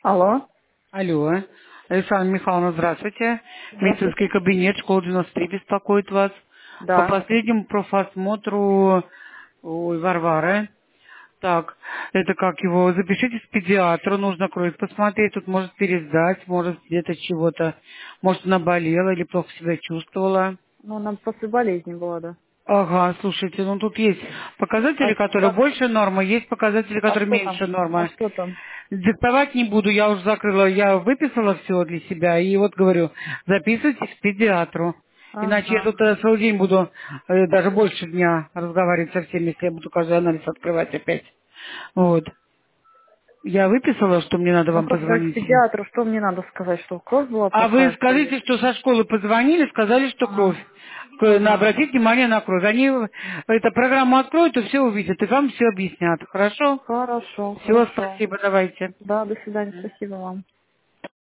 Алло. Алло. Александра Михайловна, здравствуйте. Здравствуйте. Медицинский кабинет, школа 93 беспокоит вас. По Да. последнему профосмотру Варвары. Так, это как его, запишитесь к педиатру, нужно кровь посмотреть, тут может пересдать, может где-то чего-то, может она болела или плохо себя чувствовала. Ну, она после болезни была, да. Ага, слушайте, ну тут есть А, показатели, которые а, больше нормы, есть показатели, а которые что там? меньше А нормы. что там? Диктовать не буду, я уже закрыла, я выписала все для себя, и вот говорю, записывайтесь к педиатру. Иначе я Ага. тут целый день буду, даже больше дня разговаривать со всеми, если я буду каждый анализ открывать опять. Вот. Я выписала, что мне надо Ну, вам просто к позвонить. педиатру что мне надо сказать, что кровь была А вы плохая, что ли? скажите, что со школы позвонили, сказали, что кровь. Ага. Ага. Обратите внимание на кровь. Они эту программу откроют и все увидят, и вам все объяснят. Хорошо? Хорошо, Все, хорошо. спасибо, давайте. Да, до свидания, спасибо вам.